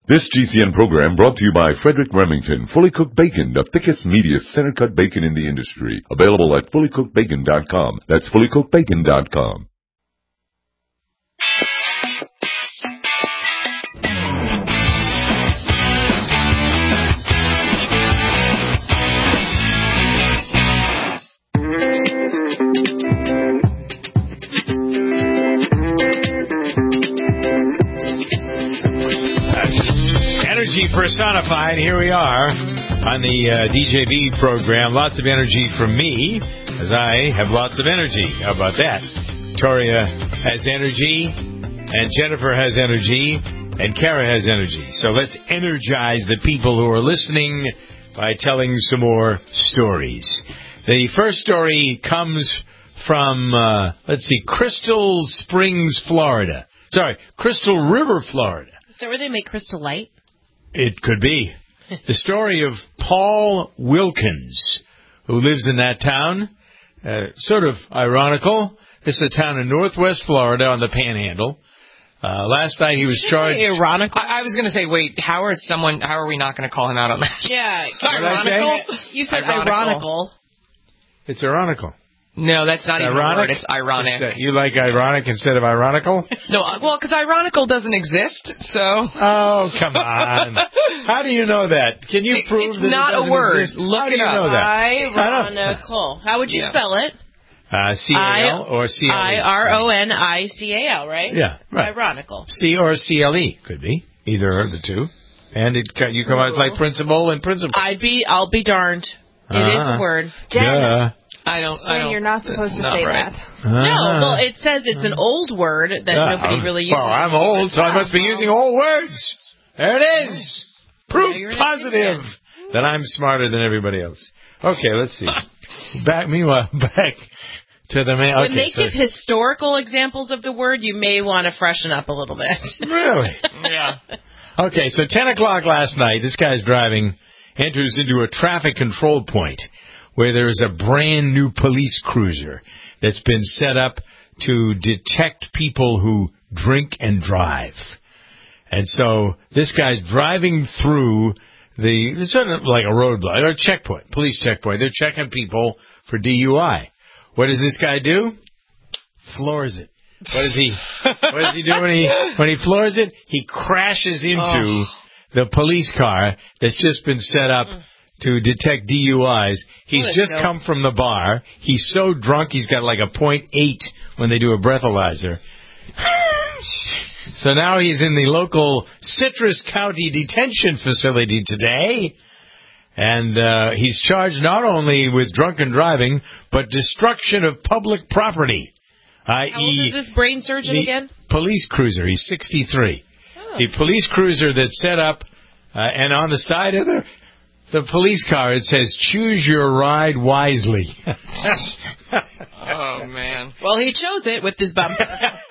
This GCN program brought to you by Frederick Remington. Fully cooked bacon, the thickest, meatiest, center-cut bacon in the industry. Available at fullycookedbacon.com. That's fullycookedbacon.com. Energy personified. Here we are on the DJV program. Lots of energy from me, as I have lots of energy. How about that? Victoria has energy, and Jennifer has energy, and Kara has energy. So let's energize the people who are listening by telling some more stories. The first story comes from, Crystal Springs, Florida. Sorry, Crystal River, Florida. Is that where they make Crystal Light? It could be. The story of Paul Wilkins, who lives in that town. Sort of ironical. This is a town in northwest Florida on the Panhandle. Last night he was charged. Ironical. I was going to say, wait, how are we not going to call him out on that? Yeah, ironical. You said ironical. It's ironical. No, that's not even a word. It's ironic. You like ironic instead of ironical? No, well, because ironical doesn't exist, so... Oh, come on. How do you know that? Can you prove that it doesn't exist? It's not a word. Look How do you it up. know that? Ironical. How would you spell it? C-A-L or C-L-E? I-R-O-N-I-C-A-L, right? Yeah, right. Ironical. C or C-L-E. Could be. Either of the two. And you come out like principal and principal. I'll be darned. It is a word. Yeah. I don't. You're not supposed to say right. that. No, well, it says it's an old word that nobody really uses. Well, I'm old, so I must be using old words. There it is. Proof positive that I'm smarter than everybody else. Okay, let's see. Back to the man. When they give historical examples of the word, you may want to freshen up a little bit. Really? Yeah. Okay, so 10 o'clock last night, this guy's driving, enters into a traffic control point where there is a brand new police cruiser that's been set up to detect people who drink and drive. And so this guy's driving through it's sort of like a roadblock or a checkpoint, police checkpoint. They're checking people for DUI. What does this guy do? Floors it. What does he do when he floors it? He crashes into the police car that's just been set up to detect DUIs. He's just come from the bar. He's so drunk he's got like a 0.8 when they do a breathalyzer. So now he's in the local Citrus County detention facility today. And he's charged not only with drunken driving, but destruction of public property. How old is this brain surgeon again? Police cruiser. He's 63. The police cruiser that's set up, and on the side of the police car, it says, "Choose your ride wisely." Oh, man. Well, he chose it with his bumper.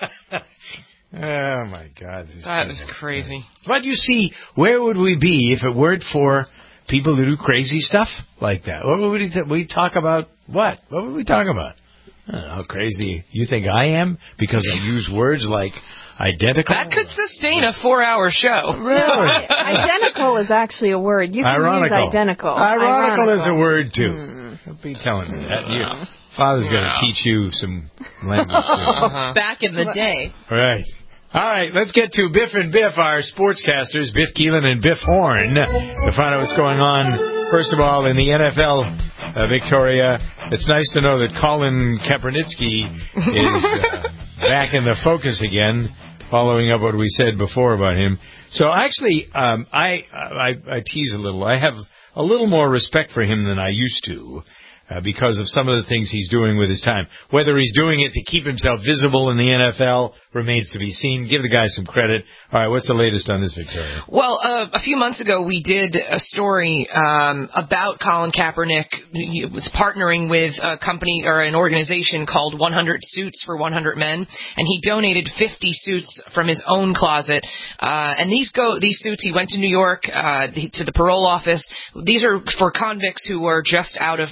Oh, my God. That is crazy. But you see, where would we be if it weren't for people who do crazy stuff like that? What would we talk about? What? What would we talk about? I don't know, how crazy you think I am because I use words like identical? That could sustain a 4-hour show. Really? Identical is actually a word. You can ironical. use identical. Ironical is a word, too. Don't be telling me that. Your father's going to teach you some language. Back in the day. Right. All right, let's get to Biff and Biff, our sportscasters, Biff Keelan and Biff Horn, to find out what's going on. First of all, in the NFL, Victoria, it's nice to know that Colin Kaepernick is back in the focus again, following up what we said before about him. So actually, I tease a little. I have a little more respect for him than I used to. Because of some of the things he's doing with his time. Whether he's doing it to keep himself visible in the NFL remains to be seen. Give the guy some credit. All right, what's the latest on this, Victoria? Well, a few months ago, we did a story about Colin Kaepernick. He was partnering with a company or an organization called 100 Suits for 100 Men, and he donated 50 suits from his own closet. And these suits, he went to New York to the parole office. These are for convicts who are just out of prison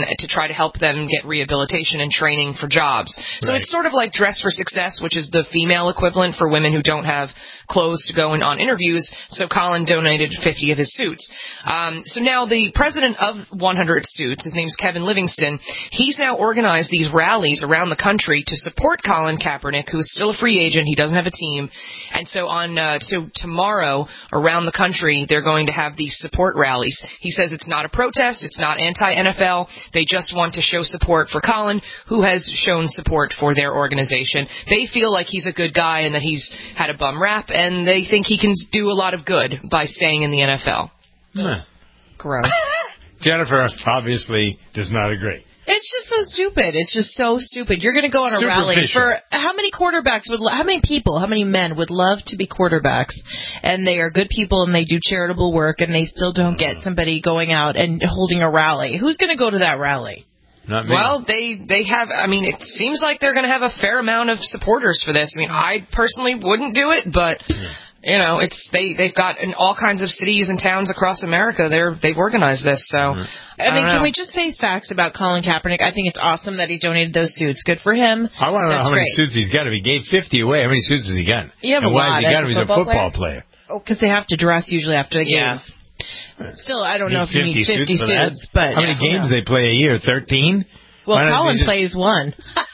to try to help them get rehabilitation and training for jobs. So it's sort of like Dress for Success, which is the female equivalent for women who don't have clothes to go in on interviews. So Colin donated 50 of his suits. So now the president of 100 Suits, his name's Kevin Livingston, he's now organized these rallies around the country to support Colin Kaepernick, who is still a free agent. He doesn't have a team. And so so tomorrow around the country, they're going to have these support rallies. He says it's not a protest. It's not anti-NFL. They just want to show support for Colin, who has shown support for their organization. They feel like he's a good guy and that he's had a bum rap, and they think he can do a lot of good by staying in the NFL. Gross. Jennifer obviously does not agree. It's just so stupid. It's just so stupid. You're going to go on a rally for how many quarterbacks how many men would love to be quarterbacks, and they are good people and they do charitable work, and they still don't get somebody going out and holding a rally. Who's going to go to that rally? Not me. Well, they have, I mean, it seems like they're going to have a fair amount of supporters for this. I mean, I personally wouldn't do it, but you know, they've got in all kinds of cities and towns across America. They've organized this. So, I mean, can we just say facts about Colin Kaepernick? I think it's awesome that he donated those suits. Good for him. I want to know how many suits he's got. If he gave 50 away, how many suits has he got? And why has he got him? He's a football player. Oh, because they have to dress usually after the games. Still, I don't know if you need 50 suits, but how many games they play a year? 13. Well, Colin plays one.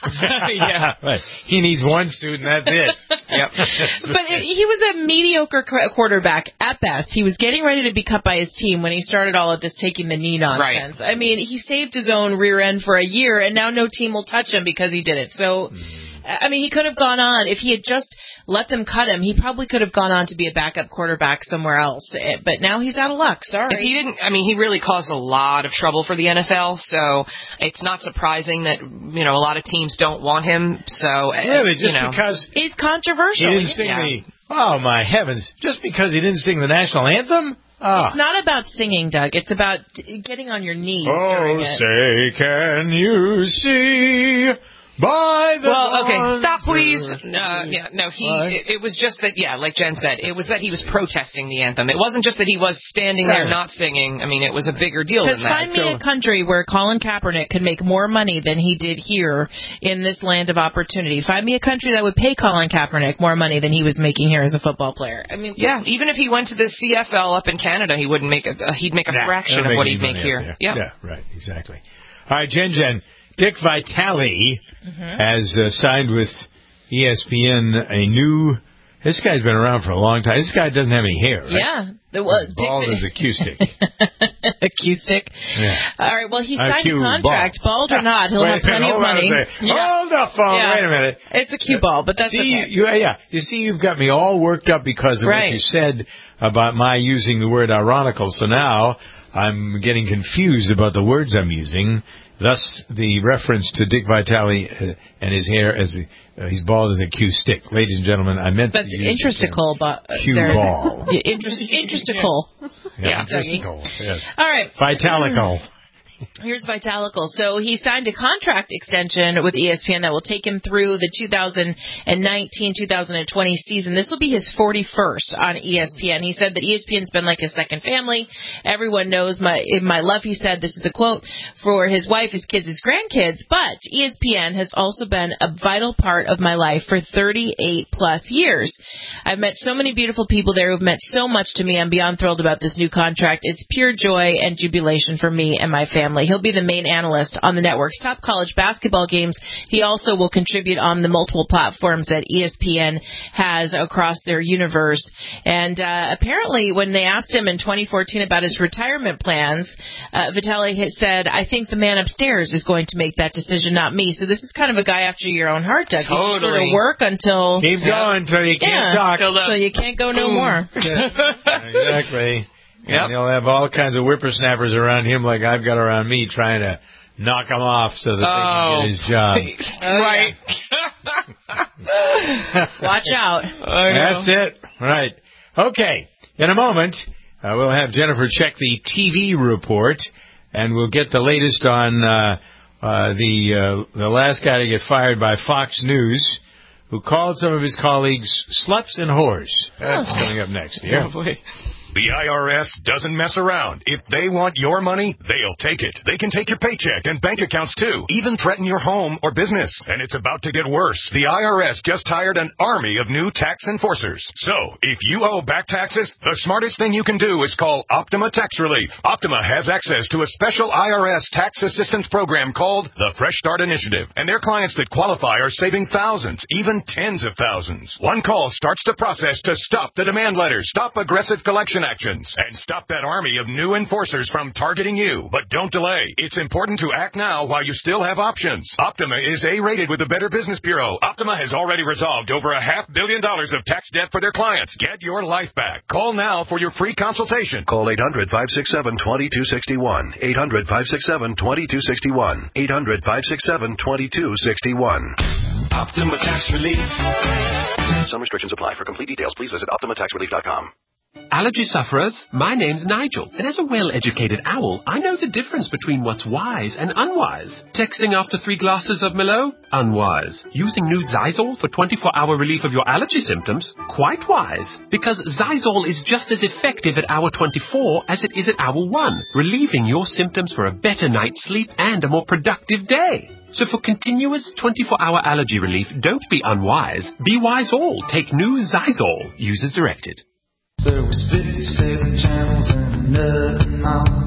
Yeah, right. He needs one suit, and that's it. Yep. But he was a mediocre quarterback at best. He was getting ready to be cut by his team when he started all of this taking the knee nonsense. Right. I mean, he saved his own rear end for a year, and now no team will touch him because he did it. So, I mean, he could have gone on. If he had just let them cut him, he probably could have gone on to be a backup quarterback somewhere else. But now he's out of luck. Sorry. If he didn't, I mean, he really caused a lot of trouble for the NFL, so it's not surprising that, you know, a lot of teams don't want him. So really, just because he's controversial. He didn't sing oh my heavens, just because he didn't sing the national anthem? It's not about singing, Doug. It's about getting on your knees. Oh, say, can you see? Okay, stop, please. It was just that, like Jen said, it was that he was protesting the anthem. It wasn't just that he was standing there not singing. I mean, it was a bigger deal than that. Find me a country where Colin Kaepernick could make more money than he did here in this land of opportunity. Find me a country that would pay Colin Kaepernick more money than he was making here as a football player. I mean, even if he went to the CFL up in Canada, he wouldn't make he'd make a fraction of what he'd make here. Yeah, right, exactly. All right, Jen. Dick Vitale has signed with ESPN a new... This guy's been around for a long time. This guy doesn't have any hair, right? Yeah. Bald as a Q-stick. A Q-stick? Yeah. All right, well, he signed a contract. Bald or not, he'll have plenty of money. Hold the phone. Wait a minute. It's a Q ball, but that's okay. You see, you've got me all worked up because of what you said about my using the word ironical. So now I'm getting confused about the words I'm using. Thus, the reference to Dick Vitale and his hair as he's bald as a Q-stick. Ladies and gentlemen, I meant to use interstical, Q-ball. Interstical. Yeah, interstical. Yes. All right. Vitalical. Here's Vitalical. So he signed a contract extension with ESPN that will take him through the 2019-2020 season. This will be his 41st on ESPN. He said that ESPN's been like his second family. Everyone knows my love, he said, this is a quote, for his wife, his kids, his grandkids, but ESPN has also been a vital part of my life for 38 plus years. I've met so many beautiful people there who've meant so much to me. I'm beyond thrilled about this new contract. It's pure joy and jubilation for me and my family. He'll be the main analyst on the network's top college basketball games. He also will contribute on the multiple platforms that ESPN has across their universe. And apparently, when they asked him in 2014 about his retirement plans, Vitale had said, I think the man upstairs is going to make that decision, not me. So this is kind of a guy after your own heart, Doug. Totally. You sort of work until... Keep going until you can't talk. So you can't go no more. Exactly. Yep. And he'll have all kinds of whippersnappers around him like I've got around me trying to knock him off so that they can get his job. Right. Watch out. That's it. Right. Okay. In a moment, we'll have Jennifer check the TV report, and we'll get the latest on the last guy to get fired by Fox News, who called some of his colleagues sluts and whores. That's coming up next. Yeah. Oh, boy. The IRS doesn't mess around. If they want your money, they'll take it. They can take your paycheck and bank accounts too, even threaten your home or business. And it's about to get worse. The IRS just hired an army of new tax enforcers. So, if you owe back taxes, the smartest thing you can do is call Optima Tax Relief. Optima has access to a special IRS tax assistance program called the Fresh Start Initiative. And their clients that qualify are saving thousands, even tens of thousands. One call starts the process to stop the demand letters, stop aggressive collection actions, and stop that army of new enforcers from targeting you. But don't delay. It's important to act now while you still have options. Optima is A-rated with the Better Business Bureau. Optima has already resolved over $500 million of tax debt for their clients. Get your life back. Call now for your free consultation. Call 800-567-2261. 800-567-2261. 800-567-2261. Optima Tax Relief. Some restrictions apply. For complete details, please visit OptimaTaxRelief.com. Allergy sufferers, my name's Nigel, and as a well-educated owl, I know the difference between what's wise and unwise. Texting after 3 glasses of Merlot? Unwise. Using new Zysol for 24-hour relief of your allergy symptoms? Quite wise. Because Zysol is just as effective at hour 24 as it is at hour 1, relieving your symptoms for a better night's sleep and a more productive day. So for continuous 24-hour allergy relief, don't be unwise. Be wise all. Take new Zysol. Use as directed. There was 57 channels and nothing on.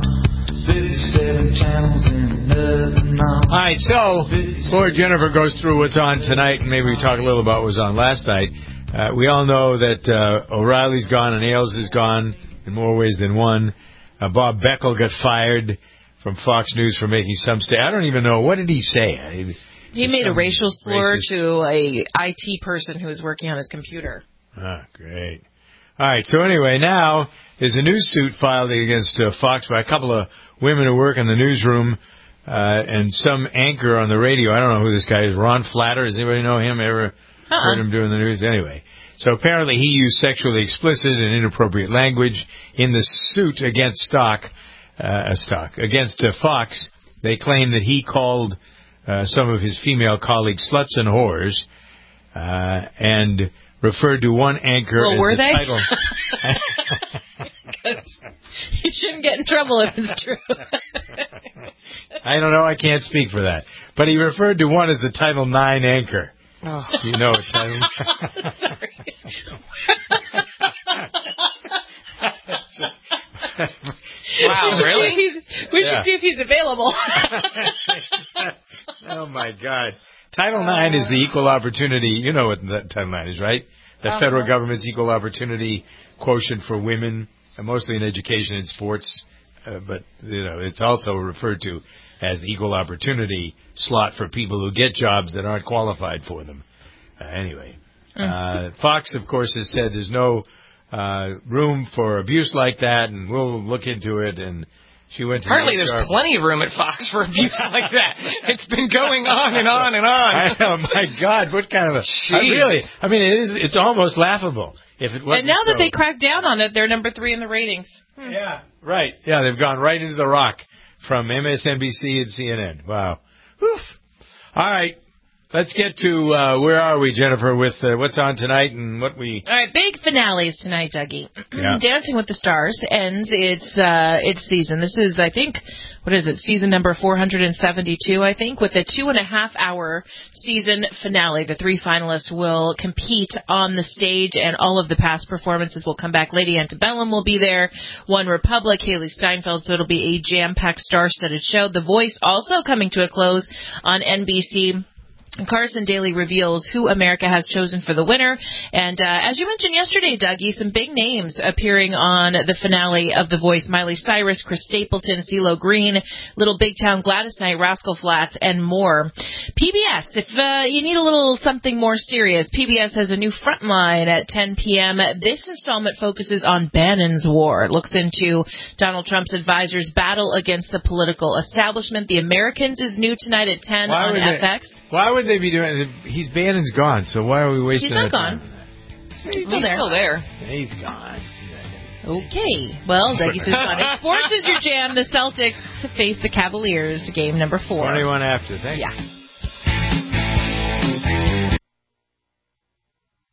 57 channels and nothing on. All right, so before Jennifer goes through what's on tonight, and maybe we talk a little about what was on last night, we all know that O'Reilly's gone and Ailes is gone in more ways than one. Bob Beckel got fired from Fox News for making some I don't even know. What did he say? He made a racial slur to a IT person who was working on his computer. Ah, great. All right, so anyway, now there's a news suit filed against Fox by a couple of women who work in the newsroom and some anchor on the radio. I don't know who this guy is. Ron Flatter. Does anybody know him? Ever heard him doing the news? Anyway, so apparently he used sexually explicit and inappropriate language in the suit against Fox. They claim that he called some of his female colleagues sluts and whores and referred to one anchor as were the they? title. You shouldn't get in trouble if it's true. I don't know. I can't speak for that. But he referred to one as the Title IX anchor. Oh. You know what Title Wow, really? We should see if he's available. Oh, my God. Title IX is the equal opportunity. You know what Title IX is, right? The federal government's equal opportunity quotient for women, mostly in education and sports. But, it's also referred to as the equal opportunity slot for people who get jobs that aren't qualified for them. Anyway, Fox, of course, has said there's no room for abuse like that, and we'll look into it. And she went to Apparently there's plenty of room at Fox for abuse like that. It's been going on and on and on. Oh, my God. What kind of a... really, I mean, it's almost laughable. If it wasn't and now that they cracked down on it, they're number 3 in the ratings. Yeah, right. Yeah, they've gone right into the rock from MSNBC and CNN. Wow. Whew. All right. Let's get to, where are we, Jennifer, with what's on tonight and what we... All right, big finales tonight, Dougie. Yeah. Dancing with the Stars ends its season. This is, I think, season number 472, I think, with a 2.5-hour season finale. The 3 finalists will compete on the stage, and all of the past performances will come back. Lady Antebellum will be there, One Republic, Haley Steinfeld, so it'll be a jam-packed, star-studded show. The Voice also coming to a close on NBC. Carson Daly reveals who America has chosen for the winner. And as you mentioned yesterday, Dougie, some big names appearing on the finale of The Voice. Miley Cyrus, Chris Stapleton, CeeLo Green, Little Big Town, Gladys Knight, Rascal Flatts, and more. PBS, if you need a little something more serious, PBS has a new Frontline at 10 p.m. This installment focuses on Bannon's War. It looks into Donald Trump's advisors' battle against the political establishment. The Americans is new tonight at 10 on FX. Why would they be doing it? Bannon's gone, so why are we wasting He's not time? He's still there. He's gone. Okay. Well, Dougie says fun. Sports is your jam. The Celtics face the Cavaliers, game number 4. 21 after. Thanks. Yeah. We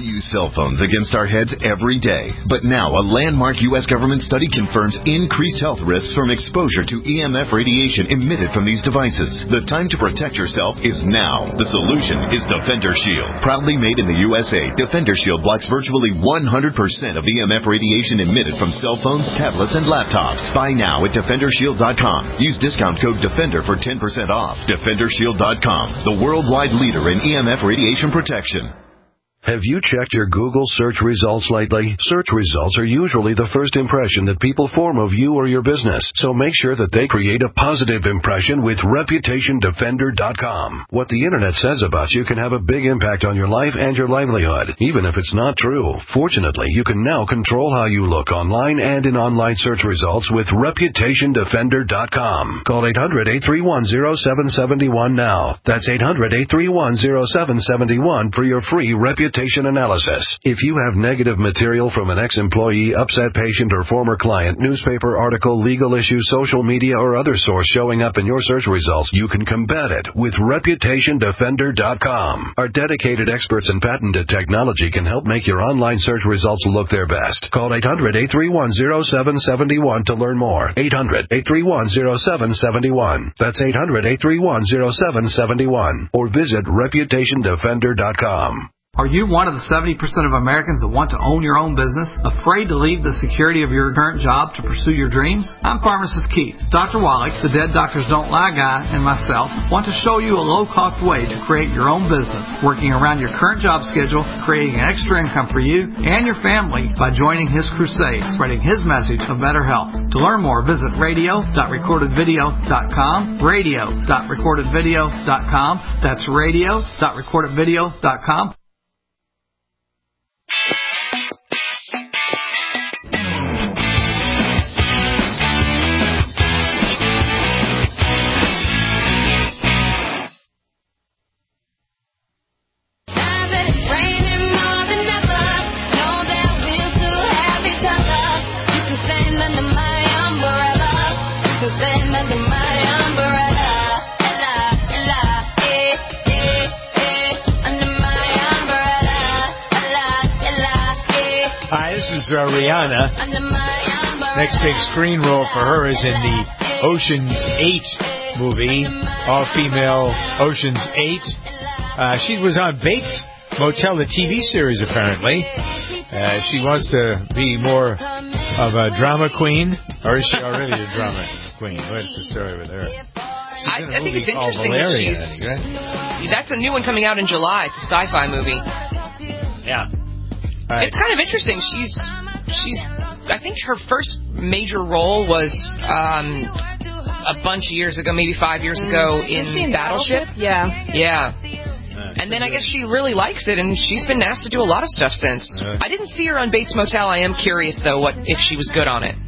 use cell phones against our heads every day. But now, a landmark U.S. government study confirms increased health risks from exposure to EMF radiation emitted from these devices. The time to protect yourself is now. The solution is Defender Shield. Proudly made in the USA, Defender Shield blocks virtually 100% of EMF radiation emitted from cell phones, tablets, and laptops. Buy now at DefenderShield.com. Use discount code DEFENDER for 10% off. DefenderShield.com, the worldwide leader in EMF radiation protection. Have you checked your Google search results lately? Search results are usually the first impression that people form of you or your business, so make sure that they create a positive impression with ReputationDefender.com. What the Internet says about you can have a big impact on your life and your livelihood, even if it's not true. Fortunately, you can now control how you look online and in online search results with ReputationDefender.com. Call 800-831-0771 now. That's 800-831-0771 for your free reputation analysis. If you have negative material from an ex-employee, upset patient, or former client, newspaper article, legal issue, social media, or other source showing up in your search results, you can combat it with ReputationDefender.com. Our dedicated experts in patented technology can help make your online search results look their best. Call 800-831-0771 to learn more. 800-831-0771. That's 800-831-0771. Or visit ReputationDefender.com. Are you one of the 70% of Americans that want to own your own business? Afraid to leave the security of your current job to pursue your dreams? I'm Pharmacist Keith. Dr. Wallach, the Dead Doctors Don't Lie guy, and myself want to show you a low-cost way to create your own business, working around your current job schedule, creating an extra income for you and your family by joining his crusade, spreading his message of better health. To learn more, visit radio.recordedvideo.com, radio.recordedvideo.com. That's radio.recordedvideo.com. Rihanna. Next big screen role for her is in the Ocean's 8 movie, all-female Ocean's 8. She was on Bates Motel, the TV series, apparently. She wants to be more of a drama queen, or is she already a drama queen? What's the story with her? I think it's interesting that she's... Right? That's a new one coming out in July. It's a sci-fi movie. Yeah. Right. It's kind of interesting. She's. I think her first major role was a bunch of years ago, maybe 5 years ago, in Battleship. Yeah. Yeah. And then I guess she really likes it, and she's been asked to do a lot of stuff since. I didn't see her on Bates Motel. I am curious though, if she was good on it.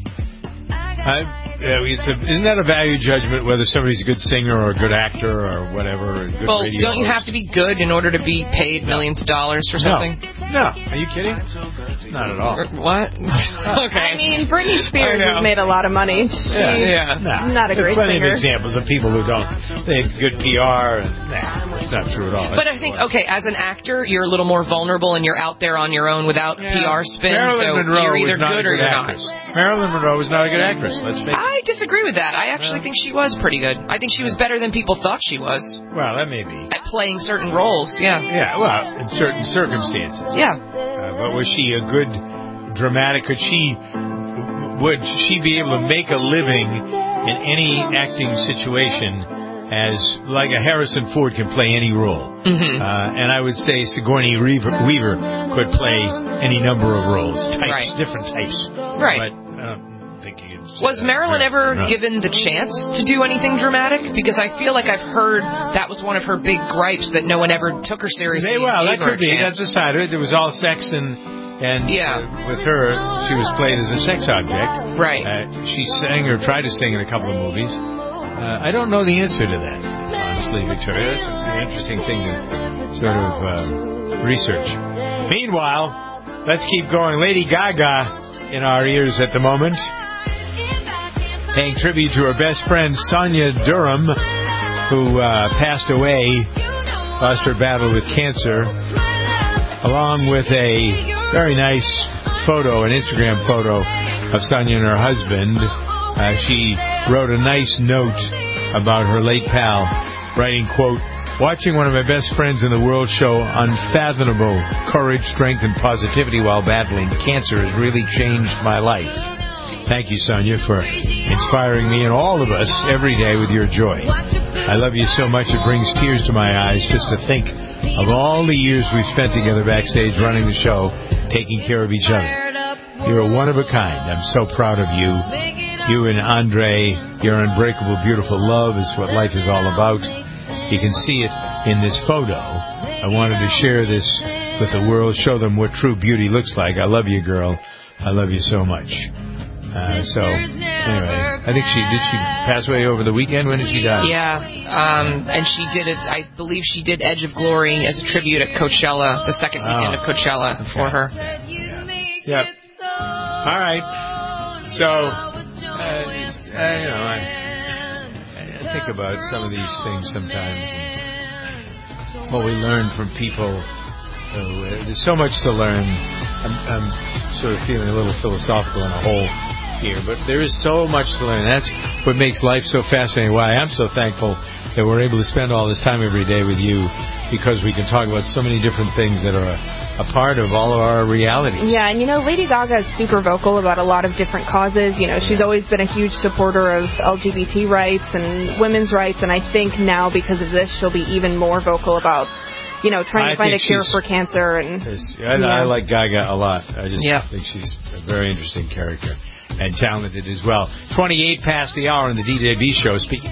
Isn't that a value judgment whether somebody's a good singer or a good actor or whatever? A good radio don't you have to be good in order to be paid millions of dollars for something? No. Are you kidding? Not at all. What? Okay. I mean, Britney Spears has made a lot of money. She's not a great plenty singer. of examples of people who don't. They have good PR. That's not true at all. But I think, as an actor, you're a little more vulnerable and you're out there on your own without PR spin. Marilyn Monroe you're either was not good a good or you're actress. not. Marilyn Monroe was not a good actress. Let's face it. I disagree with that. I actually think she was pretty good. I think she was better than people thought she was. Well, that may be. At playing certain roles, yeah. Yeah, well, in certain circumstances. Yeah. But was she a good dramatic? Would she be able to make a living in any acting situation as like a Harrison Ford can play any role? Mm-hmm. And I would say Sigourney Weaver could play any number of roles, different types. Right. But was Marilyn ever given the chance to do anything dramatic? Because I feel like I've heard that was one of her big gripes, that no one ever took her seriously. Well, that could be. That's the side of it. It was all sex and with her, she was played as a sex object. Right. She sang or tried to sing in a couple of movies. I don't know the answer to that, honestly, Victoria. That's an interesting thing to sort of research. Meanwhile, let's keep going. Lady Gaga in our ears at the moment, paying tribute to her best friend Sonia Durham, who passed away, lost her battle with cancer. along with a very nice photo, an Instagram photo of Sonia and her husband. She wrote a nice note about her late pal, writing, quote, "Watching one of my best friends in the world show unfathomable courage, strength, and positivity while battling cancer has really changed my life. Thank you, Sonia, for inspiring me and all of us every day with your joy. I love you so much it brings tears to my eyes just to think of all the years we've spent together backstage running the show, taking care of each other. You're a one of a kind. I'm so proud of you. You and Andre, your unbreakable, beautiful love is what life is all about. You can see it in this photo. I wanted to share this with the world, show them what true beauty looks like. I love you, girl. I love you so much." So, anyway, I think did she pass away over the weekend? When did she die? Yeah, and she did it, I believe she did Edge of Glory as a tribute at Coachella, the second weekend of Coachella for her. Yep. All right. So, I think about some of these things sometimes and what we learn from people. There's so much to learn. I'm sort of feeling a little philosophical in a hole here, but there is so much to learn. That's what makes life so fascinating. Why I'm so thankful that we're able to spend all this time every day with you, because we can talk about so many different things that are a part of all of our realities. Yeah, and Lady Gaga is super vocal about a lot of different causes. She's always been a huge supporter of LGBT rights and women's rights, and I think now because of this she'll be even more vocal about trying to find a cure for cancer. I like Gaga a lot. I just think she's a very interesting character and talented as well. 28 past the hour on the DJB show. Speaking.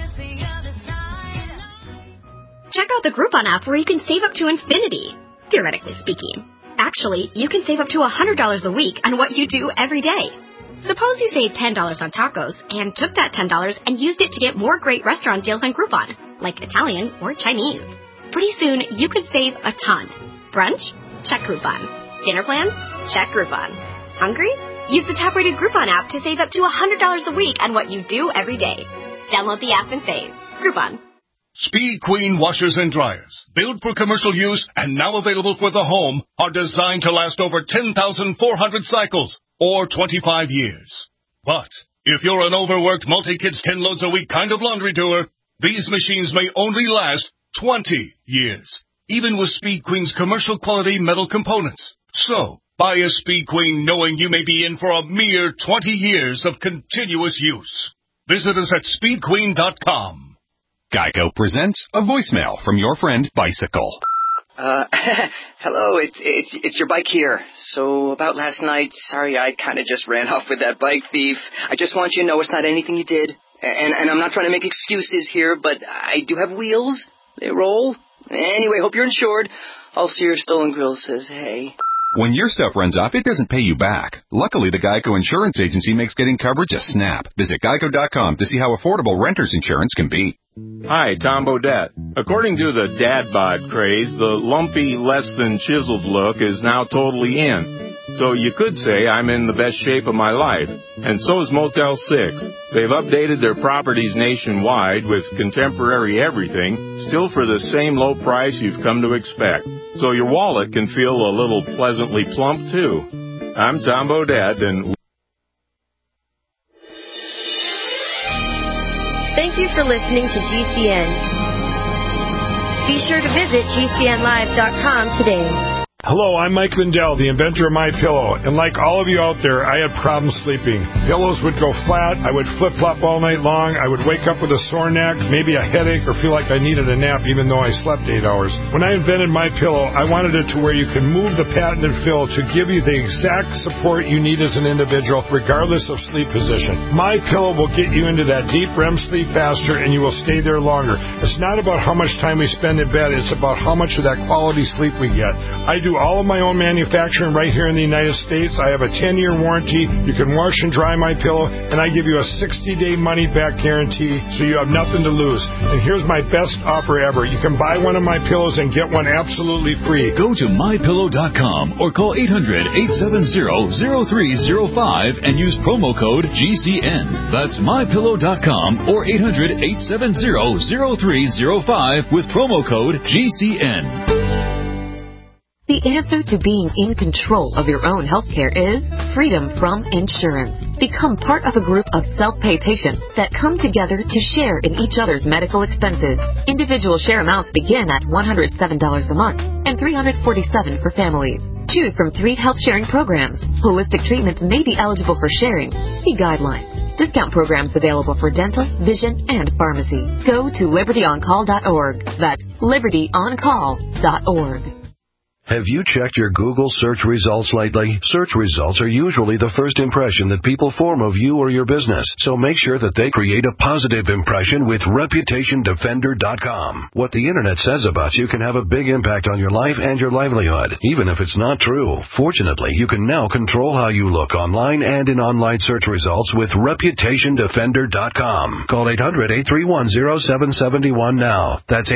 Check out the Groupon app where you can save up to infinity, theoretically speaking. Actually, you can save up to $100 a week on what you do every day. Suppose you saved $10 on tacos and took that $10 and used it to get more great restaurant deals on Groupon, like Italian or Chinese. Pretty soon, you could save a ton. Brunch? Check Groupon. Dinner plans? Check Groupon. Hungry? Use the top-rated Groupon app to save up to $100 a week on what you do every day. Download the app and save. Groupon. Speed Queen washers and dryers, built for commercial use and now available for the home, are designed to last over 10,400 cycles, or 25 years. But if you're an overworked multi-kids 10 loads a week kind of laundry doer, these machines may only last 20 years, even with Speed Queen's commercial quality metal components. So, buy a Speed Queen knowing you may be in for a mere 20 years of continuous use. Visit us at speedqueen.com. Geico presents a voicemail from your friend Bicycle. Hello, it's your bike here. So about last night, sorry I kind of just ran off with that bike thief. I just want you to know it's not anything you did. And I'm not trying to make excuses here, but I do have wheels. They roll. Anyway, hope you're insured. Also, your stolen grill says hey. When your stuff runs off, it doesn't pay you back. Luckily, the Geico Insurance Agency makes getting coverage a snap. Visit geico.com to see how affordable renter's insurance can be. Hi, Tom Bodette. According to the dad bod craze, the lumpy, less than chiseled look is now totally in. So you could say I'm in the best shape of my life. And so is Motel 6. They've updated their properties nationwide with contemporary everything, still for the same low price you've come to expect. So your wallet can feel a little pleasantly plump, too. I'm Tom Bodette, and... Thank you for listening to GCN. Be sure to visit GCNlive.com today. Hello, I'm Mike Lindell, the inventor of MyPillow, and like all of you out there, I had problems sleeping. Pillows would go flat, I would flip-flop all night long, I would wake up with a sore neck, maybe a headache, or feel like I needed a nap even though I slept 8 hours. When I invented MyPillow, I wanted it to where you can move the patented fill to give you the exact support you need as an individual, regardless of sleep position. MyPillow will get you into that deep REM sleep faster, and you will stay there longer. It's not about how much time we spend in bed, it's about how much of that quality sleep we get. I do all of my own manufacturing right here in the United States. I have a 10-year warranty. You can wash and dry MyPillow, and I give you a 60-day money-back guarantee, so you have nothing to lose. And here's my best offer ever. You can buy one of my pillows and get one absolutely free. Go to MyPillow.com or call 800-870-0305 and use promo code GCN. That's MyPillow.com or 800-870-0305 with promo code GCN. The answer to being in control of your own healthcare is freedom from insurance. Become part of a group of self-pay patients that come together to share in each other's medical expenses. Individual share amounts begin at $107 a month and $347 for families. Choose from 3 health-sharing programs. Holistic treatments may be eligible for sharing. See guidelines. Discount programs available for dental, vision, and pharmacy. Go to libertyoncall.org. That's libertyoncall.org. Have you checked your Google search results lately? Search results are usually the first impression that people form of you or your business, so make sure that they create a positive impression with ReputationDefender.com. What the Internet says about you can have a big impact on your life and your livelihood, even if it's not true. Fortunately, you can now control how you look online and in online search results with ReputationDefender.com. Call 800-831-0771 now. That's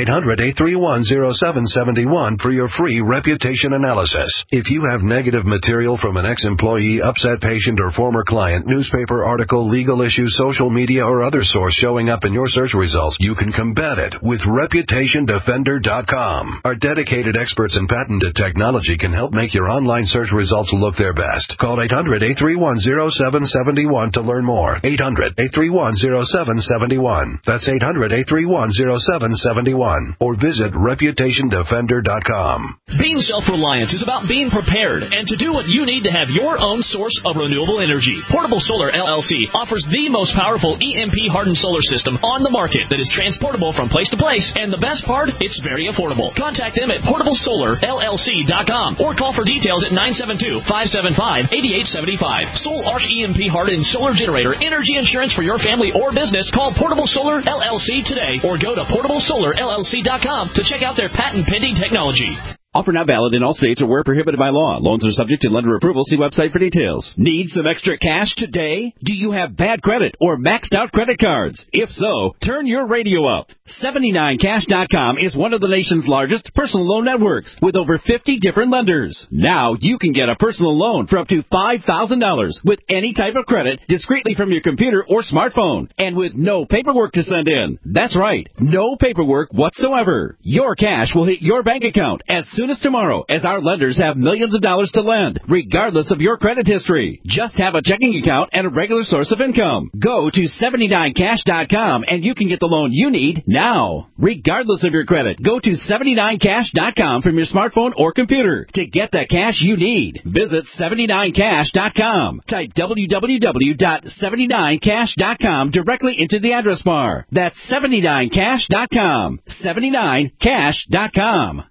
800-831-0771 for your free reputation analysis. If you have negative material from an ex-employee, upset patient, or former client, newspaper article, legal issue, social media, or other source showing up in your search results, you can combat it with ReputationDefender.com. Our dedicated experts in patented technology can help make your online search results look their best. Call 800-831-0771 to learn more. 800-831-0771. That's 800-831-0771. Or visit ReputationDefender.com. Being self-reliant is about being prepared and to do what you need to have your own source of renewable energy. Portable Solar LLC offers the most powerful EMP-hardened solar system on the market that is transportable from place to place, and the best part, it's very affordable. Contact them at PortableSolarLLC.com or call for details at 972-575-8875. Soul Arc EMP-hardened solar generator energy insurance for your family or business. Call Portable Solar LLC today or go to PortableSolarLLC.com to check out their patent-pending technology. Offer not valid in all states or where prohibited by law. Loans are subject to lender approval. See website for details. Need some extra cash today? Do you have bad credit or maxed out credit cards? If so, turn your radio up. 79cash.com is one of the nation's largest personal loan networks with over 50 different lenders. Now you can get a personal loan for up to $5,000 with any type of credit discreetly from your computer or smartphone and with no paperwork to send in. That's right, no paperwork whatsoever. Your cash will hit your bank account as soon as tomorrow, as our lenders have millions of dollars to lend, regardless of your credit history. Just have a checking account and a regular source of income. Go to 79cash.com and you can get the loan you need now, regardless of your credit. Go to 79cash.com from your smartphone or computer to get the cash you need. Visit 79cash.com. Type www.79cash.com directly into the address bar. That's 79cash.com. 79cash.com.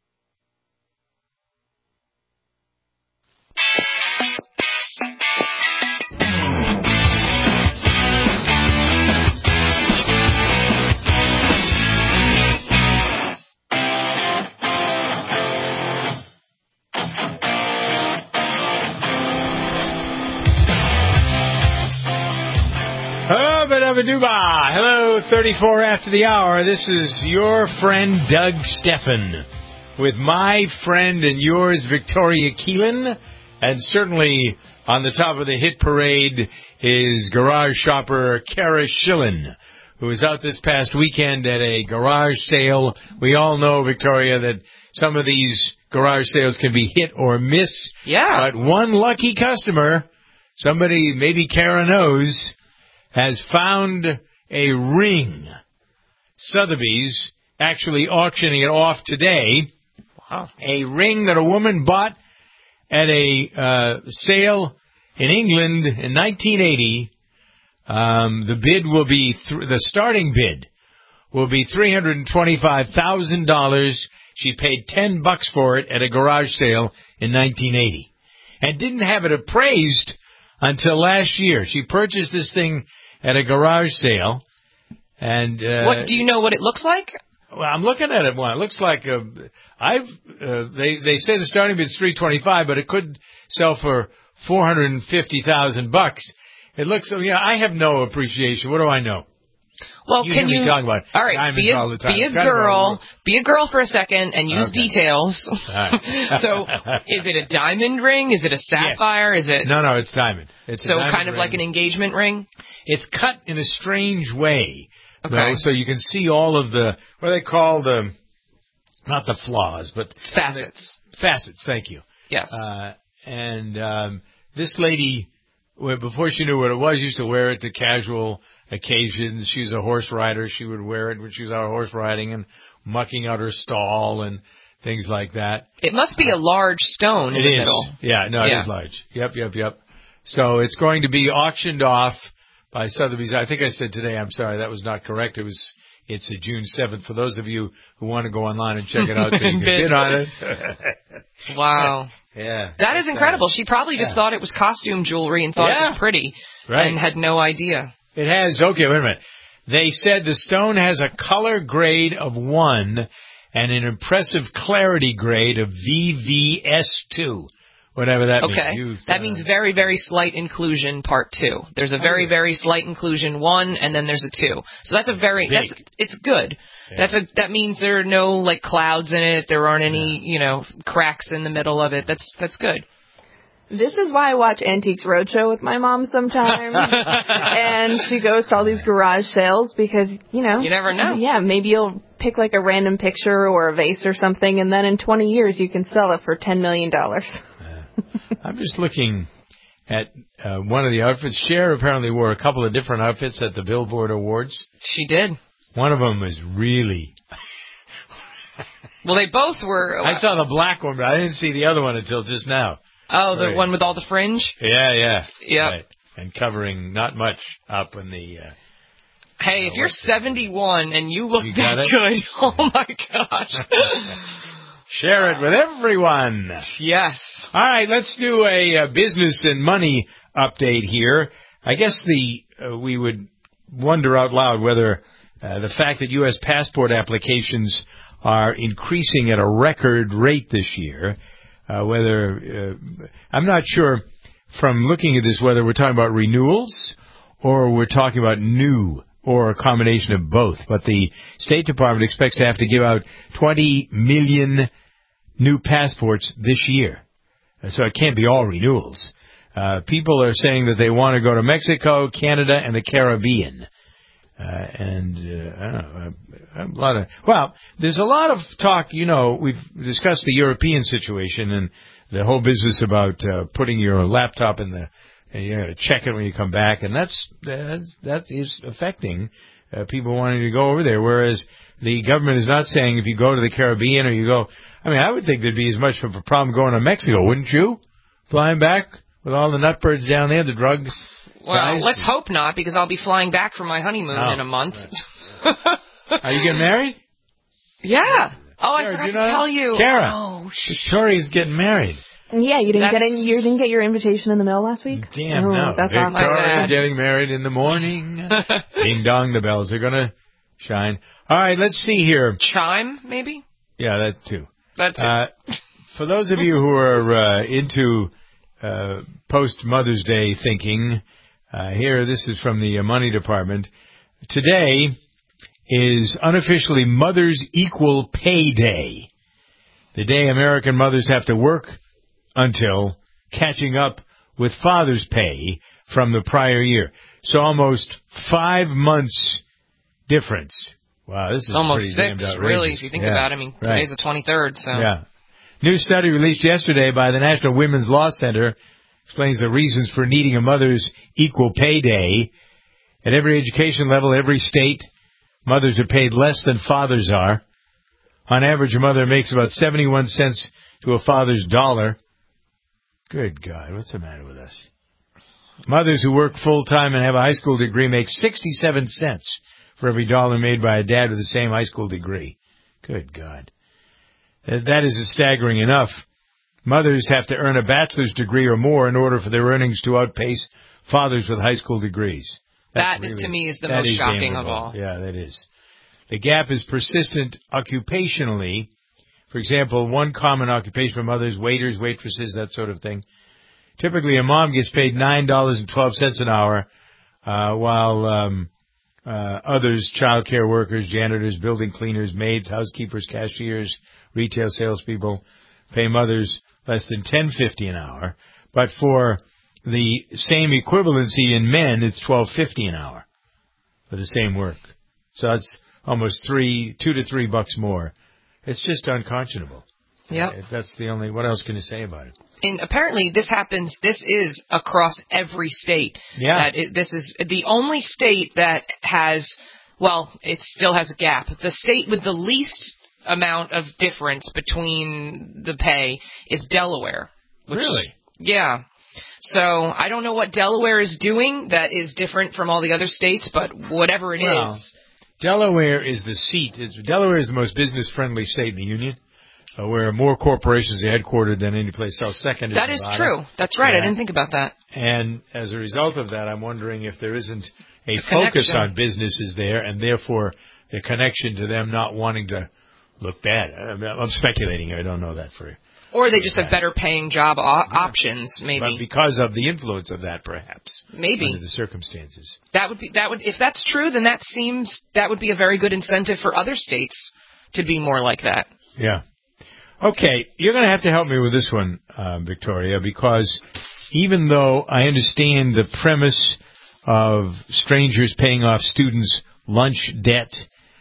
Hello, 34 after the hour. This is your friend Doug Steffen with my friend and yours, Victoria Keelan. And certainly on the top of the hit parade is garage shopper Kara Schillen, who was out this past weekend at a garage sale. We all know, Victoria, that some of these garage sales can be hit or miss. Yeah. But one lucky customer, somebody maybe Kara knows, has found a ring. Sotheby's actually auctioning it off today. Wow. A ring that a woman bought at a sale in England in 1980. The bid will be the starting bid will be $325,000. She paid $10 for it at a garage sale in 1980, and didn't have it appraised until last year. She purchased this thing at a garage sale, and what do you know what it looks like? Well, I'm looking at it. Well, it looks like they say the starting bid is $325,000, but it could sell for $450,000. It looks. Yeah, I have no appreciation. What do I know? Well, you hear me talking about all right, diamonds be all the time. Be a girl for a second and use details. Right. So, is it a diamond ring? Is it a sapphire? Yes. Is it? No, it's diamond. It's so a diamond kind of ring. like an engagement ring. It's cut in a strange way. Okay. You know, so you can see all of the what they call not the flaws, but facets. Facets, thank you. Yes. This lady, before she knew what it was, used to wear it to casual occasions. She's a horse rider. She would wear it when she was out horse riding and mucking out her stall and things like that. It must be a large stone in the middle. Yeah, no, it is large. Yep. So it's going to be auctioned off by Sotheby's. I think I said today. I'm sorry, that was not correct. It's June 7th. For those of you who want to go online and check it out, so you can bid on it. Wow. Yeah. That is incredible. She probably just thought it was costume jewelry and thought it was pretty. Right. And had no idea. It has, okay, wait a minute. They said the stone has a color grade of 1 and an impressive clarity grade of VVS2, whatever that means. Okay, that means very, very slight inclusion part 2. There's a very, very slight inclusion 1, and then there's a 2. So that's it's good. Yeah. That means there are no like clouds in it. There aren't any, cracks in the middle of it. That's good. This is why I watch Antiques Roadshow with my mom sometimes. And she goes to all these garage sales because, you never know. Yeah, maybe you'll pick like a random picture or a vase or something, and then in 20 years you can sell it for $10 million. I'm just looking at one of the outfits. Cher apparently wore a couple of different outfits at the Billboard Awards. She did. One of them was really... Well, they both were... I saw the black one, but I didn't see the other one until just now. Oh, the one with all the fringe? Yeah. Yep. Right. And covering not much up in the... hey, if you're 71 and you look that good, oh my gosh. Share it with everyone. Yes. All right, let's do a business and money update here. I guess we would wonder out loud whether the fact that U.S. passport applications are increasing at a record rate this year, I'm not sure from looking at this whether we're talking about renewals or we're talking about new or a combination of both. But the State Department expects to have to give out 20 million new passports this year. So it can't be all renewals. People are saying that they want to go to Mexico, Canada, and the Caribbean. There's a lot of talk, we've discussed the European situation and the whole business about putting your laptop in you got to check it when you come back, and that is affecting people wanting to go over there, whereas the government is not saying if you go to the Caribbean or you go, I would think there'd be as much of a problem going to Mexico, wouldn't you? Flying back with all the nutbirds down there, the drug Well, guys. Let's hope not, because I'll be flying back from my honeymoon in a month. Are you getting married? Yeah. Oh, Kara, I forgot to tell you. Kara, oh, Victoria's getting married. Yeah, you didn't get your invitation in the mail last week? Damn, no. That's Victoria's getting married in the morning. Ding dong, the bells are going to shine. All right, let's see here. Chime, maybe? Yeah, that too. That's it. For those of you who are into post-Mother's Day thinking, this is from the Money Department. Today is unofficially Mother's Equal Pay Day, the day American mothers have to work until catching up with father's pay from the prior year. So almost 5 months difference. Wow, this is almost pretty 6, really, if you think about it. Today's the 23rd, so... Yeah. New study released yesterday by the National Women's Law Center explains the reasons for needing a Mother's Equal Pay Day. At every education level, every state, mothers are paid less than fathers are. On average, a mother makes about 71 cents to a father's dollar. Good God, what's the matter with us? Mothers who work full-time and have a high school degree make 67 cents for every dollar made by a dad with the same high school degree. Good God. That is staggering enough. Mothers have to earn a bachelor's degree or more in order for their earnings to outpace fathers with high school degrees. That, to me, is the most shocking of all. Yeah, that is. The gap is persistent occupationally. For example, one common occupation for mothers, waiters, waitresses, that sort of thing. Typically, a mom gets paid $9.12 an hour, while others, child care workers, janitors, building cleaners, maids, housekeepers, cashiers, retail salespeople, pay mothers less than $10.50 an hour. But for the same equivalency in men, it's $12.50 an hour for the same work. So that's almost $2 to $3 more It's just unconscionable. Yep. That's the only. What else can you say about it? And apparently this happens, this is across every state. Yeah. This is the only state that has, well, it still has a gap. The state with the least amount of difference between the pay is Delaware. Really? Yeah. So I don't know what Delaware is doing that is different from all the other states, but whatever it is. Delaware is the seat. Delaware is the most business-friendly state in the Union, where more corporations are headquartered than any place else. Second is That is Nevada. true. That's right. Yeah. I didn't think about that. And as a result of that, I'm wondering if there isn't a The focus connection. on businesses there, and therefore the connection to them not wanting to look bad. I'm speculating. I don't know that for you. Or they just have better paying job options, maybe. But because of the influence of that, perhaps. Maybe. Under the circumstances. That would if that's true, then that would be a very good incentive for other states to be more like that. Yeah. Okay, you're going to have to help me with this one, Victoria, because even though I understand the premise of strangers paying off students' lunch debt,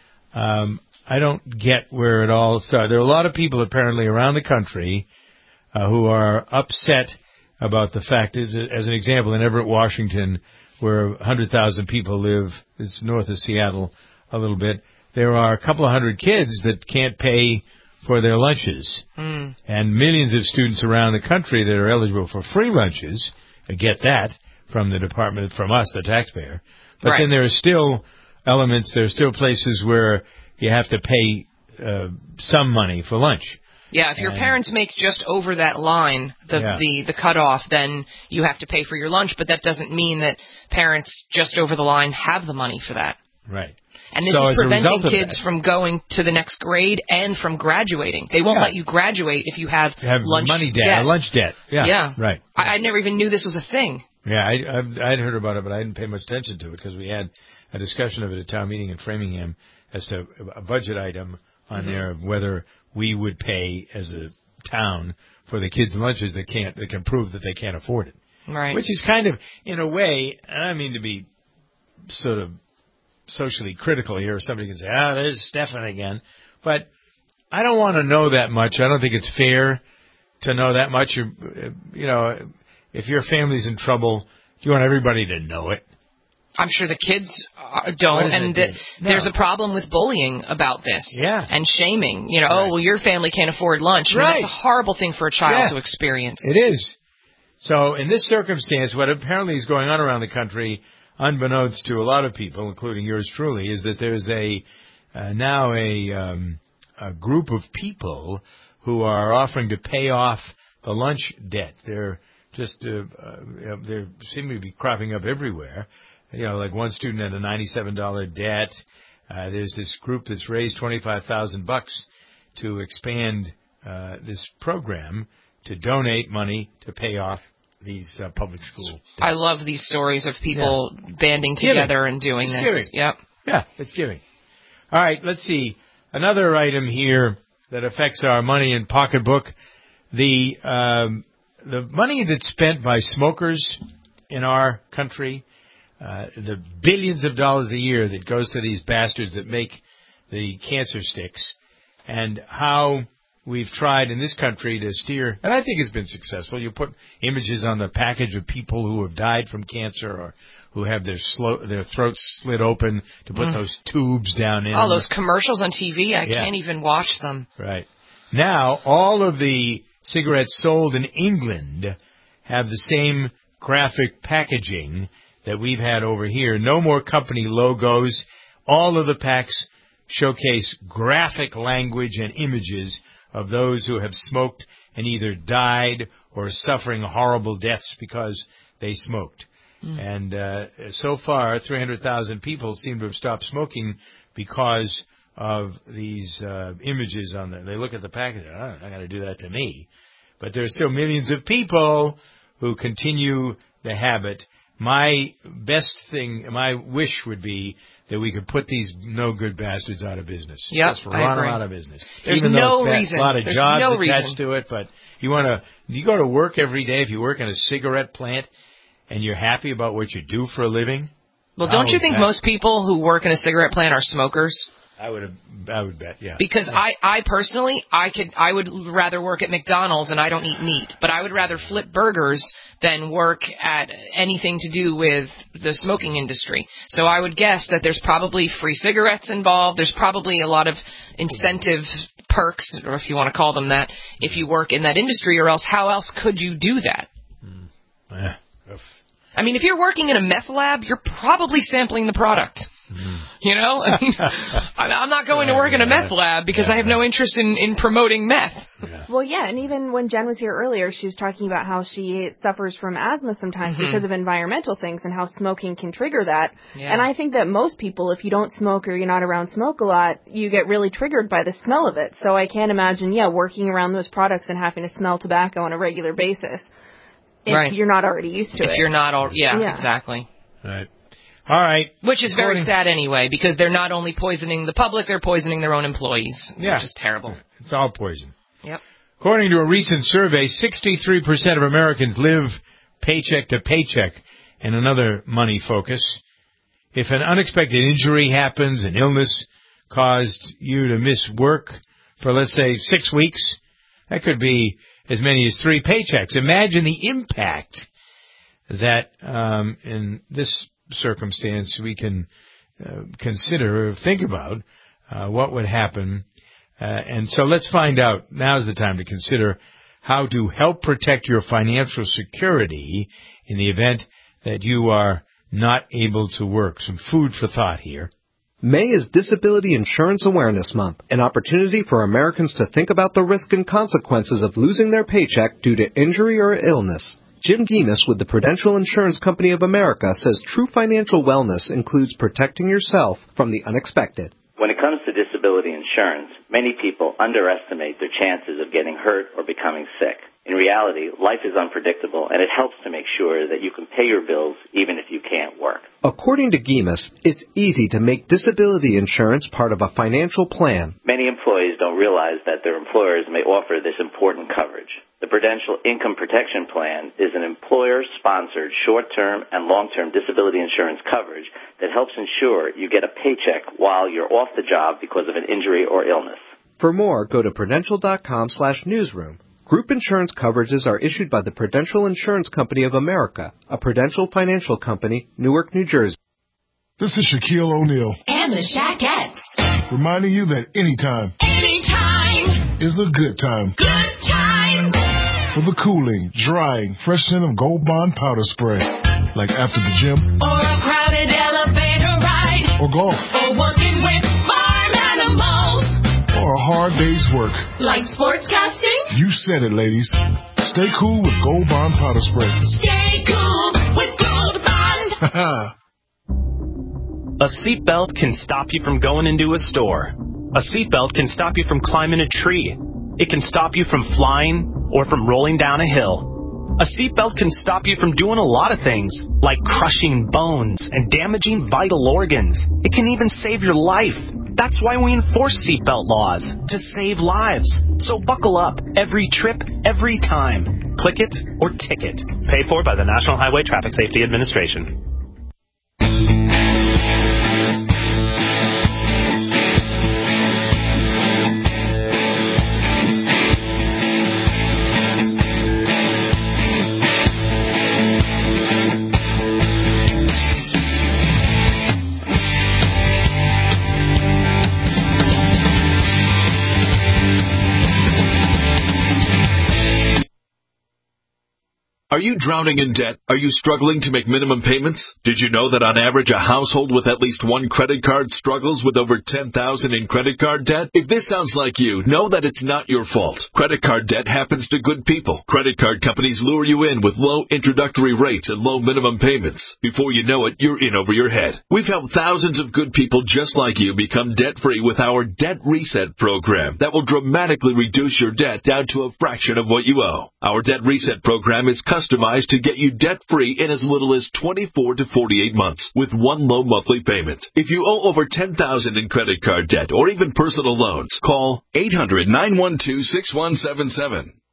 I don't get where it all started. There are a lot of people apparently around the country who are upset about the fact, as an example, in Everett, Washington, where 100,000 people live, it's north of Seattle a little bit, there are a couple of hundred kids that can't pay for their lunches. Mm. And millions of students around the country that are eligible for free lunches get that from the department, from us, the taxpayer. But then there are still elements, there are still places where you have to pay some money for lunch. Yeah, if your parents make just over that line, the cutoff, then you have to pay for your lunch, but that doesn't mean that parents just over the line have the money for that. Right. And this is preventing kids from going to the next grade and from graduating. They won't let you graduate if you have lunch money debt. Lunch debt. Yeah. Right. I never even knew this was a thing. Yeah, I'd heard about it, but I didn't pay much attention to it because we had a discussion of it at town meeting in Framingham as to a budget item on there of whether we would pay as a town for the kids' lunches that can prove that they can't afford it. Right. Which is kind of, in a way, and I mean to be sort of socially critical here, or somebody can say, there's Stefan again. But I don't want to know that much. I don't think it's fair to know that much. You know, if your family's in trouble, you want everybody to know it. I'm sure the kids don't, and there's a problem with bullying about this. Yeah. And shaming. You know, your family can't afford lunch. I mean, that's a horrible thing for a child to experience. It is. So in this circumstance, what apparently is going on around the country, unbeknownst to a lot of people, including yours truly, is that there's now a group of people who are offering to pay off the lunch debt. They're just they seem to be cropping up everywhere. You know, like one student had a $97 debt. There's this group that's raised $25,000 to expand this program to donate money to pay off these public schools. I love these stories of people banding together and doing this. Giving. Yep. Yeah, it's giving. All right, let's see. Another item here that affects our money and pocketbook. The money that's spent by smokers in our country, the billions of dollars a year that goes to these bastards that make the cancer sticks, and how we've tried in this country to steer, and I think it's been successful. You put images on the package of people who have died from cancer or who have their throats slit open to put those tubes down in. All those commercials on TV, I can't even watch them. Right. Now, all of the cigarettes sold in England have the same graphic packaging that we've had over here. No more company logos. All of the packs showcase graphic language and images of those who have smoked and either died or are suffering horrible deaths because they smoked. And so far, 300,000 people seem to have stopped smoking because of these images on there. They look at the package, I'm not going to do that to me. But there are still millions of people who continue the habit. My best thing, my wish would be that we could put these no-good bastards out of business. Yep, just run them out of business. There's Even no though reason. A lot of There's jobs no attached reason. to it, but you go to work every day. If you work in a cigarette plant and you're happy about what you do for a living. Well, don't you think most people who work in a cigarette plant are smokers? I would bet, yeah. Because I personally, I would rather work at McDonald's, and I don't eat meat, but I would rather flip burgers than work at anything to do with the smoking industry. So I would guess that there's probably free cigarettes involved. There's probably a lot of incentive perks, or if you want to call them that, if you work in that industry, or else how else could you do that? Yeah. I mean, if you're working in a meth lab, you're probably sampling the product. You know? I mean, I'm not going to work in a meth lab because I have no interest in promoting meth. Well, yeah, and even when Jen was here earlier, she was talking about how she suffers from asthma sometimes because of environmental things and how smoking can trigger that. Yeah. And I think that most people, if you don't smoke or you're not around smoke a lot, you get really triggered by the smell of it. So I can't imagine, working around those products and having to smell tobacco on a regular basis if you're not already used to it. If you're not exactly. Right. All right. Which is very sad anyway, because they're not only poisoning the public, they're poisoning their own employees, which is terrible. It's all poison. Yep. According to a recent survey, 63% of Americans live paycheck to paycheck. And another money focus. If an unexpected injury happens, an illness caused you to miss work for, let's say, 6 weeks, that could be as many as 3 paychecks. Imagine the impact that in this circumstance we can consider or think about what would happen. And so let's find out. Now's the time to consider how to help protect your financial security in the event that you are not able to work. Some food for thought here. May is Disability Insurance Awareness Month, an opportunity for Americans to think about the risk and consequences of losing their paycheck due to injury or illness. Jim Guinness with the Prudential Insurance Company of America says true financial wellness includes protecting yourself from the unexpected. When it comes to disability insurance, many people underestimate their chances of getting hurt or becoming sick. In reality, life is unpredictable, and it helps to make sure that you can pay your bills even if you can't work. According to Guinness, it's easy to make disability insurance part of a financial plan. Many employees don't realize that their employers may offer this important coverage. The Prudential Income Protection Plan is an employer-sponsored short-term and long-term disability insurance coverage that helps ensure you get a paycheck while you're off the job because of an injury or illness. For more, go to prudential.com/newsroom. Group insurance coverages are issued by the Prudential Insurance Company of America, a Prudential financial company, Newark, New Jersey. This is Shaquille O'Neal. And the Shaquettes. Reminding you that anytime is a good time. Good time. For the cooling, drying, fresh scent of Gold Bond powder spray. Like after the gym. Or a crowded elevator ride. Or golf. Or working with farm animals. Or a hard day's work. Like sportscasting? You said it, ladies. Stay cool with Gold Bond powder spray. Stay cool with Gold Bond. A seatbelt can stop you from going into a store. A seatbelt can stop you from climbing a tree. It can stop you from flying or from rolling down a hill. A seatbelt can stop you from doing a lot of things, like crushing bones and damaging vital organs. It can even save your life. That's why we enforce seatbelt laws, to save lives. So buckle up every trip, every time. Click it or ticket. Paid for by the National Highway Traffic Safety Administration. Are you drowning in debt? Are you struggling to make minimum payments? Did you know that on average a household with at least one credit card struggles with over $10,000 in credit card debt? If this sounds like you, know that it's not your fault. Credit card debt happens to good people. Credit card companies lure you in with low introductory rates and low minimum payments. Before you know it, you're in over your head. We've helped thousands of good people just like you become debt-free with our Debt Reset program that will dramatically reduce your debt down to a fraction of what you owe. Our Debt Reset program is customized to get you debt-free in as little as 24 to 48 months with one low monthly payment. If you owe over $10,000 in credit card debt or even personal loans, call 800-912-6177.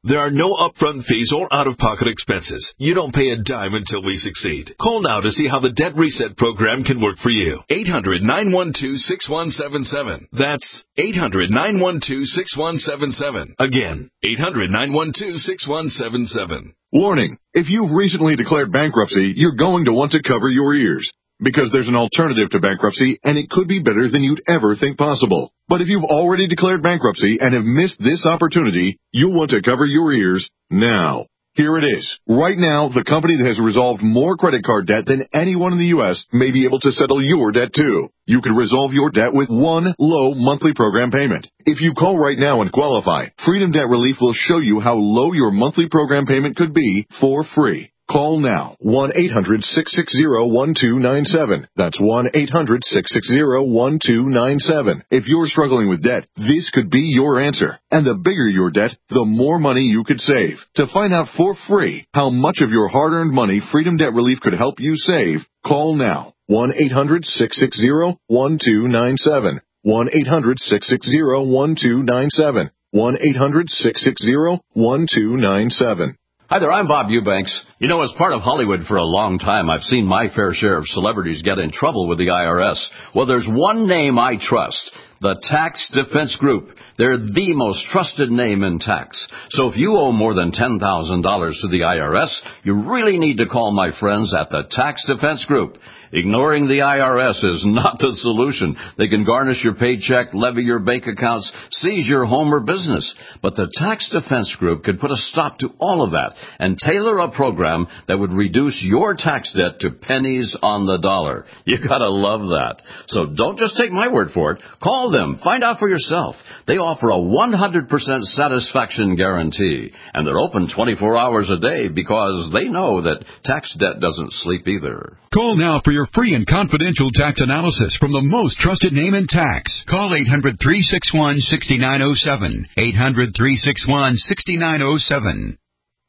There are no upfront fees or out-of-pocket expenses. You don't pay a dime until we succeed. Call now to see how the Debt Reset program can work for you. 800-912-6177. That's 800-912-6177. Again, 800-912-6177. Warning, if you've recently declared bankruptcy, you're going to want to cover your ears. Because there's an alternative to bankruptcy, and it could be better than you'd ever think possible. But if you've already declared bankruptcy and have missed this opportunity, you'll want to cover your ears now. Here it is. Right now, the company that has resolved more credit card debt than anyone in the U.S. may be able to settle your debt too. You can resolve your debt with one low monthly program payment. If you call right now and qualify, Freedom Debt Relief will show you how low your monthly program payment could be for free. Call now, 1-800-660-1297. That's 1-800-660-1297. If you're struggling with debt, this could be your answer. And the bigger your debt, the more money you could save. To find out for free how much of your hard-earned money Freedom Debt Relief could help you save, call now, 1-800-660-1297. 1-800-660-1297. 1-800-660-1297. Hi there, I'm Bob Eubanks. You know, as part of Hollywood for a long time, I've seen my fair share of celebrities get in trouble with the IRS. Well, there's one name I trust, the Tax Defense Group. They're the most trusted name in tax. So if you owe more than $10,000 to the IRS, you really need to call my friends at the Tax Defense Group. Ignoring the IRS is not the solution. They can garnish your paycheck, levy your bank accounts, seize your home or business. But the Tax Defense Group could put a stop to all of that and tailor a program that would reduce your tax debt to pennies on the dollar. You gotta love that. So don't just take my word for it. Call them. Find out for yourself. They offer a 100% satisfaction guarantee. And they're open 24 hours a day because they know that tax debt doesn't sleep either. Call now for your free and confidential tax analysis from the most trusted name in tax. Call 800-361-6907. 800-361-6907.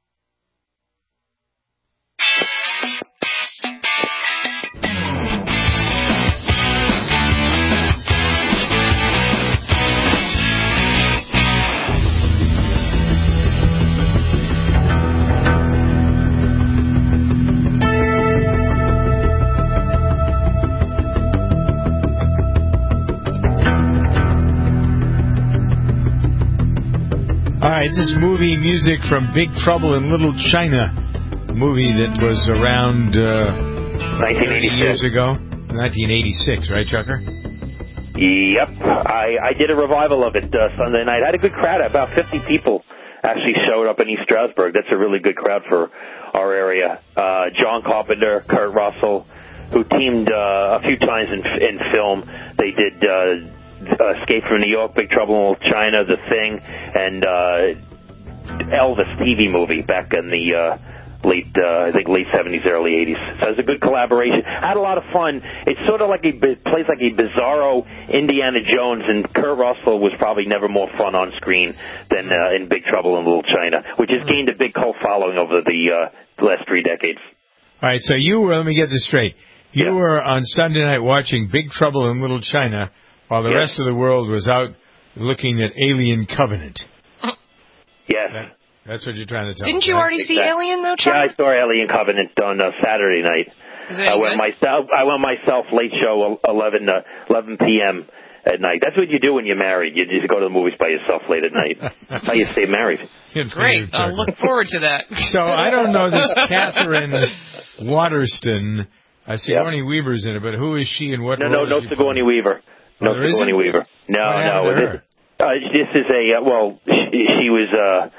All right, this is movie music from Big Trouble in Little China, a movie that was around 1986 years ago. 1986, right, Chucker? Yep. I did a revival of it Sunday night. I had a good crowd. About 50 people actually showed up in East Stroudsburg. That's a really good crowd for our area. John Carpenter, Kurt Russell, who teamed a few times in film. They did Escape from New York, Big Trouble in Little China, The Thing, and Elvis TV movie back in the late 70s, early 80s. So it was a good collaboration. I had a lot of fun. It's sort of like plays like a bizarro Indiana Jones, and Kurt Russell was probably never more fun on screen than in Big Trouble in Little China, which has gained a big cult following over the last 3 decades. All right, so you were, let me get this straight. You were on Sunday night watching Big Trouble in Little China, while the rest of the world was out looking at Alien Covenant. Yes. That's what you're trying to tell me. Didn't you already see Alien, though, Chuck? Yeah, I saw Alien Covenant on Saturday night. Is it I went myself late show 11 p.m. at night. That's what you do when you're married. You just go to the movies by yourself late at night. That's how you stay married. Great. I'll look forward to that. So I don't know this Catherine Waterston. I see Sigourney Weaver's in it, but who is she and what role No, Sigourney Weaver. No, Sigourney Weaver. No. This is she was.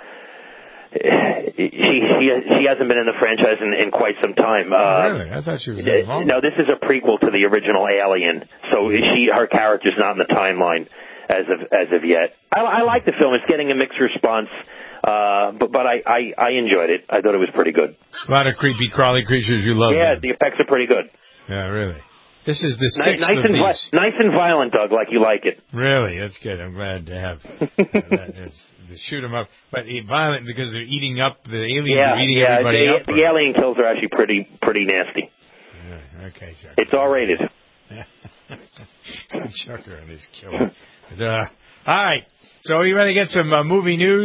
She hasn't been in the franchise in quite some time. Really? I thought she was involved. No, this is a prequel to the original Alien, so her character's not in the timeline as of yet. I like the film. It's getting a mixed response, but I enjoyed it. I thought it was pretty good. A lot of creepy, crawly creatures you love. Yeah, the effects are pretty good. Yeah, really. This is the sixth nice of and these. Nice and violent, Doug, like you like it. Really? That's good. I'm glad to have that. To shoot them up. But violent because they're eating up, the aliens are eating everybody up. The alien kills are actually pretty nasty. Yeah, okay, Chuck. It's R-rated. Chucker and his killer. All right. So you ready to get some movie news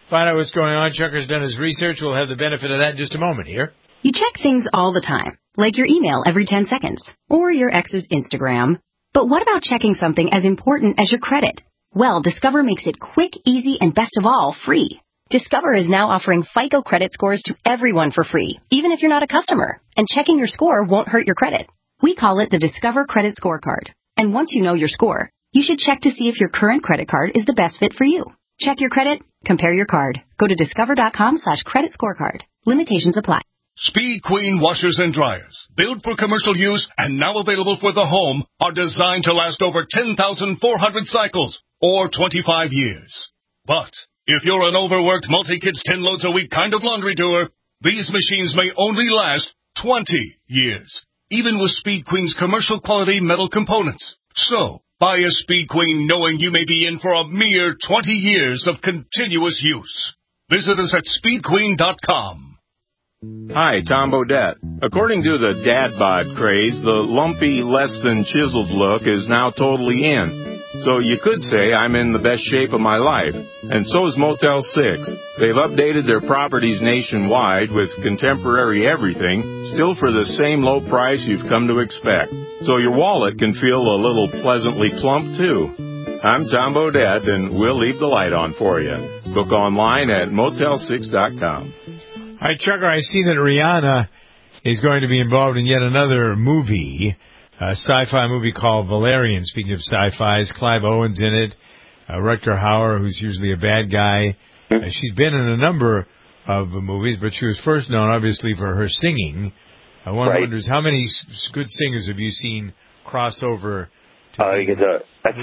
Find out what's going on. Chucker's done his research. We'll have the benefit of that in just a moment here. You check things all the time, like your email every 10 seconds, or your ex's Instagram. But what about checking something as important as your credit? Well, Discover makes it quick, easy, and best of all, free. Discover is now offering FICO credit scores to everyone for free, even if you're not a customer. And checking your score won't hurt your credit. We call it the Discover Credit Scorecard. And once you know your score, you should check to see if your current credit card is the best fit for you. Check your credit, compare your card. Go to discover.com/credit scorecard. Limitations apply. Speed Queen washers and dryers, built for commercial use and now available for the home, are designed to last over 10,400 cycles or 25 years. But if you're an overworked multi-kids 10 loads a week kind of laundry doer, these machines may only last 20 years, even with Speed Queen's commercial quality metal components. So, buy a Speed Queen knowing you may be in for a mere 20 years of continuous use. Visit us at speedqueen.com. Hi, Tom Bodette. According to the dad bod craze, the lumpy, less than chiseled look is now totally in. So you could say I'm in the best shape of my life. And so is Motel 6. They've updated their properties nationwide with contemporary everything, still for the same low price you've come to expect. So your wallet can feel a little pleasantly plump, too. I'm Tom Bodette, and we'll leave the light on for you. Book online at motel6.com. Hi, Chucker. I see that Rihanna is going to be involved in yet another movie, a sci-fi movie called Valerian. Speaking of sci-fis, Clive Owen's in it, Rutger Hauer, who's usually a bad guy. She's been in a number of movies, but she was first known, obviously, for her singing. One wonders, how many good singers have you seen cross over? Madonna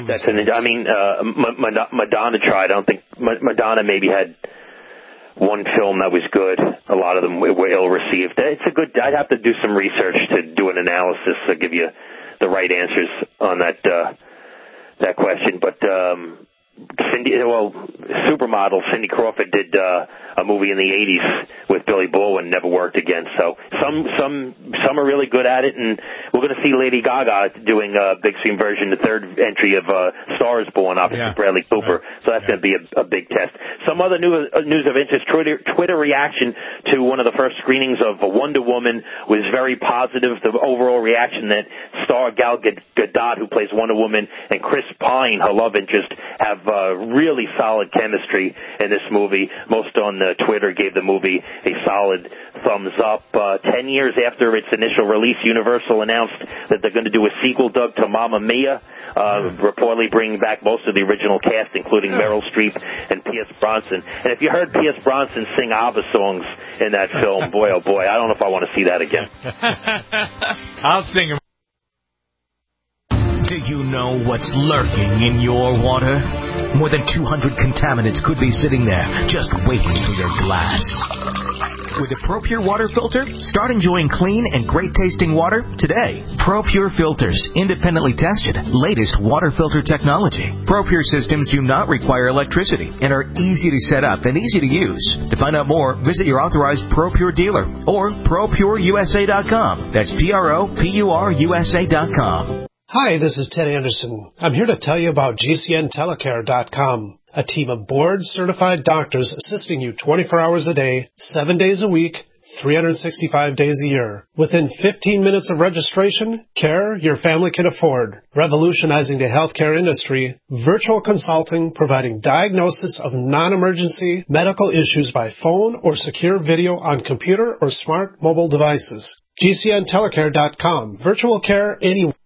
tried. I don't think Madonna maybe had one film that was good. A lot of them were ill-received. It's a good. I'd have to do some research to do an analysis to give you the right answers on that question. But supermodel Cindy Crawford did a movie in the '80s with Billy Baldwin, never worked again. So some are really good at it, and we're going to see Lady Gaga doing a big screen version, the third entry of Star is Born opposite Bradley Cooper. So that's going to be a big test. Some other news of interest: Twitter reaction to one of the first screenings of Wonder Woman was very positive. The overall reaction that star Gal Gadot, who plays Wonder Woman, and Chris Pine, her love interest, have really solid chemistry in this movie. Most on Twitter gave the movie a solid thumbs up. 10 years after its initial release, Universal announced that they're going to do a sequel dubbed to Mamma Mia, reportedly bringing back most of the original cast, including Meryl Streep and Pierce Brosnan. And if you heard Pierce Brosnan sing ABBA songs in that film, boy, oh boy, I don't know if I want to see that again. I'll sing them. Do you know what's lurking in your water? More than 200 contaminants could be sitting there, just waiting for your glass. With a ProPure water filter, start enjoying clean and great-tasting water today. ProPure filters, independently tested, latest water filter technology. ProPure systems do not require electricity and are easy to set up and easy to use. To find out more, visit your authorized ProPure dealer or ProPureUSA.com. That's ProPureUSA.com. Hi, this is Ted Anderson. I'm here to tell you about GCNTelecare.com, a team of board-certified doctors assisting you 24 hours a day, 7 days a week, 365 days a year. Within 15 minutes of registration, care your family can afford. Revolutionizing the healthcare industry, virtual consulting providing diagnosis of non-emergency medical issues by phone or secure video on computer or smart mobile devices. GCNTelecare.com. Virtual care anywhere.